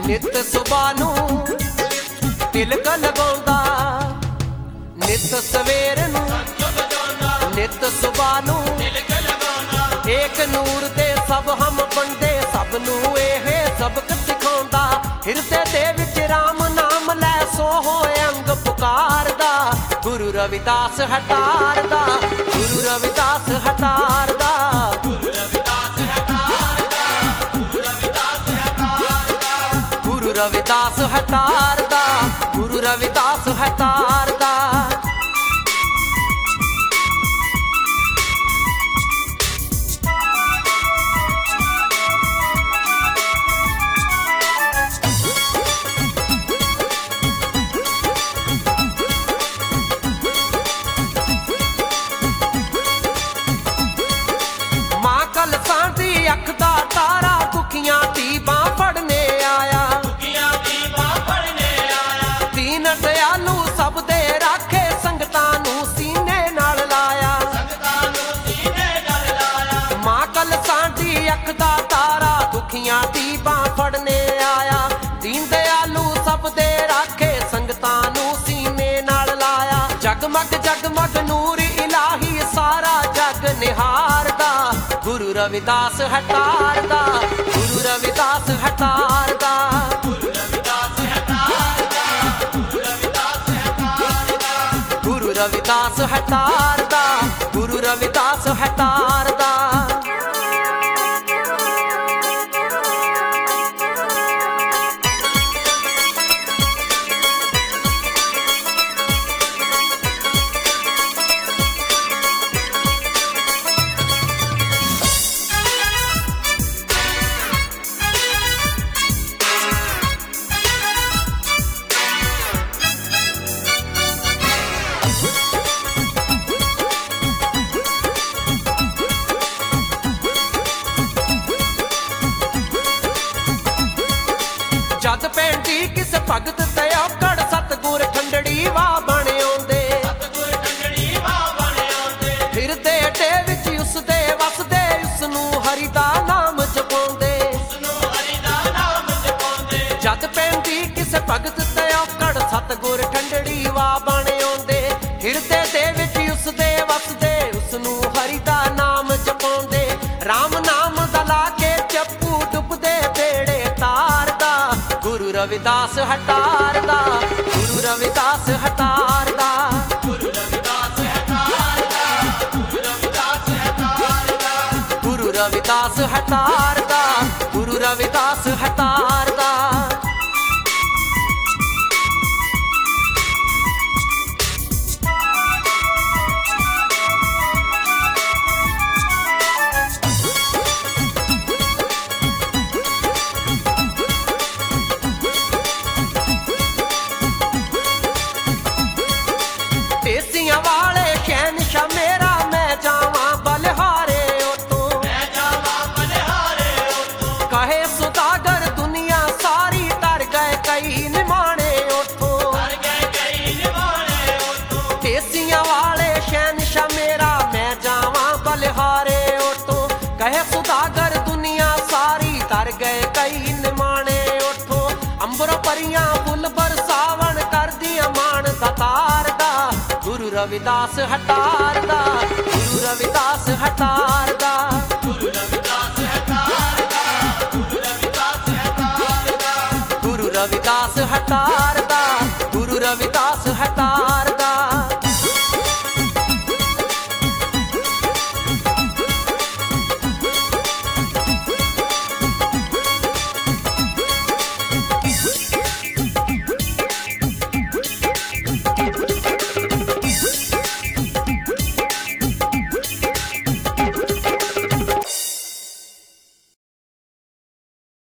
ਨਿਤ ਸੁਬਾਹ ਨੂੰ ਤਿਲਕ ਲਗਾਉਂਦਾ, ਨਿਤ ਸਵੇਰ ਨੂੰ ਨਿਤ ਸੁਬਾਹ ਨੂੰ ਏਕ ਨੂਰ ਤੇ ਸਭ ਹਮ ਬੰਦੇ, ਸਭ ਨੂੰ ਇਹ ਸਬਕ ਸਿਖਾਉਂਦਾ। ਹਿਰਦੇ ਦੇ ਵਿੱਚ ਰਾਮ ਨਾਮ ਲੈ ਸੋ ਹੋਏ ਅੰਗ ਪੁਕਾਰਦਾ, ਗੁਰੂ ਰਵਿਦਾਸ ਹਟਾਰਦਾ, ਗੁਰੂ ਰਵਿਦਾਸ ਹਟਾਰਦਾ, ਗੁਰੂ ਰਵਿਦਾਸ ਹਟਾਰਦਾ, ਗੁਰੂ ਰਵਿਦਾਸ ਹਟਾਰਦਾ, ਗੁਰੂ ਰਵਿਦਾਸ ਹਟਾਰਦਾ, ਗੁਰੂ ਰਵਿਦਾਸ ਹਟਾਰਦਾ। ਅੱਖ ਦਾ ਤਾਰਾ ਦੁਖੀਆਂ ਦੀ ਬਾਂਹ ਫੜਨੇ ਆਇਆ, ਦੁਖੀਆਂ ਦੀ ਬਾਂਹ ਫੜਨੇ ਆਇਆ। ਦੀਨ ਦਇਆਲੂ ਸਭ ਦੇ ਰਾਖੇ, ਸੰਗਤਾਂ ਨੂੰ ਸੀਨੇ ਨਾਲ ਲਾਇਆ, ਸੰਗਤਾਂ ਨੂੰ ਸੀਨੇ ਨਾਲ ਲਾਇਆ। ਮਾਂ ਕਲਸਾਂ ਦੀ ਅੱਖ ਦਾ ਤਾਰਾ ਦੁਖੀਆਂ ਦੀ ਬਾਂਹ ਫੜਨੇ ਆਇਆ, ਦੀਨ ਦਇਆਲੂ ਸਭ ਦੇ ਰਾਖੇ, ਸੰਗਤਾਂ ਨੂੰ ਸੀਨੇ ਨਾਲ ਲਾਇਆ। ਜਗਮਗ ਜਗਮਗ ਨੂਰ ਇਲਾਹੀ ਸਾਰਾ ਜਗ ਨਿਹਾਰਦਾ, ਗੁਰੂ ਰਵਿਦਾਸ ਹਟਾਰਦਾ, ਗੁਰੂ ਰਵਿਦਾਸ ਹਟਾਰਦਾ, ਗੁਰੂ ਰਵਿਦਾਸ ਹਟਾਰਦਾ, ਗੁਰੂ ਰਵਿਦਾਸ ਹਟਾਰਦਾ, ਗੁਰੂ ਰਵਿਦਾਸ ਹਟਾਰਦਾ, ਗੁਰੂ ਰਵਿਦਾਸ ਹਟਾਰਦਾ। ਜਦ ਪੈਂਦੀ ਕਿਸ ਭਗਤ ਤੇ ਔਕੜ, ਸਤਿਗੁਰ ਠੰਡੜੀ ਵਾਹ ਬਣ ਆਉਂਦੇ, ਸਤਿਗੁਰ ਠੰਡੜੀ ਵਾਹ ਬਣ ਆਉਂਦੇ। ਫਿਰਦੇ ਡੇ ਵਿੱਚ ਉਸਦੇ ਵਸਦੇ, ਉਸਨੂੰ ਹਰੀ ਦਾ ਨਾਮ ਜਪਾਉਂਦੇ, ਉਸਨੂੰ ਹਰੀ ਦਾ ਨਾਮ ਜਪਾਉਂਦੇ। ਜਦ ਪੈਂਦੀ ਕਿਸ ਭਗਤ ਤੇ ਔਕੜ, ਸਤਿਗੁਰ ਠੰਡੜੀ ਵਾਹ ਬਣ ਆਉਂਦੇ। ਹਿਰਦੇ ਦੇ ਵਿੱਚ ਉਸਦੇ ਵਸਦੇ, ਉਸਨੂੰ ਹਰੀ ਦਾ ਨਾਮ ਜਪਾਉਂਦੇ। ਰਾਮ ਨਾਮ ਦਾ ਲਾ ਕੇ ਜਪੂ ਡੁੱਬਦੇ ਬੇੜੇ ਤਾਰਦਾ, ਗੁਰੂ ਰਵਿਦਾਸ ਹਟਾਰਦਾ, ਗੁਰੂ ਰਵਿਦਾਸ ਹਟਾਰਦਾ, ਗੁਰੂ ਰਵਿਦਾਸ ਹਟਾਰਦਾ, ਗੁਰੂ ਰਵਿਦਾਸ ਹਟਾਰਦਾ, ਗੁਰੂ ਰਵਿਦਾਸ ਹਟਾਰਦਾ, ਗੁਰੂ ਰਵਿਦਾਸ ਹਟਾਰਦਾ। ਢੇਸੀਆਂ ਵਾਲੇ ਸ਼ਹਿਨਸ਼ਾਹ ਮੇਰਾ, ਮੈਂ ਜਾਵਾਂ ਬਲਿਹਾਰੇ ਉਤੋਂ, ਮੈਂ ਜਾਵਾਂ ਬਲਿਹਾਰੇ ਉਤੋਂ। ਕਹੇ ਸੁਦਾਗਰ ਦੁਨੀਆ ਸਾਰੀ, ਤਰ ਗਏ ਕਈ ਨਿਮਾਣੇ ਉਤੋਂ, ਤਰ ਗਏ ਕਈ ਨਿਮਾਣੇ ਉਤੋਂ। ਢੇਸੀਆਂ ਵਾਲੇ ਸ਼ਹਿਨਸ਼ਾਹ ਮੇਰਾ, ਮੈਂ ਜਾਵਾਂ ਬਲਿਹਾਰੇ ਉਤੋਂ। ਕਹੇ ਸੁਦਾਗਰ ਦੁਨੀਆ ਸਾਰੀ, ਤਰ ਗਏ ਕਈ ਨਿਮਾਣੇ ਉਤੋਂ। ਅੰਬਰੋਂ ਪਰੀਆਂ ਫੁੱਲ ਬਰਸਾਵਣ, ਕਰਦੀਆਂ ਮਾਣ ਦਾ ਤਾਰਦਾ, ਗੁਰੂ ਰਵਿਦਾਸ ਹਟਾਰਦਾ, ਗੁਰੂ ਰਵਿਦਾਸ ਹਟਾਰਦਾ, ਗੁਰੂ ਰਵਿਦਾਸ ਹਟਾਰਦਾ, ਗੁਰੂ ਰਵਿਦਾਸ ਹਟਾਰਦਾ, ਗੁਰੂ ਰਵਿਦਾਸ ਹਟਾਰਦਾ, ਗੁਰੂ ਰਵਿਦਾਸ ਹਟਾਰਦਾ।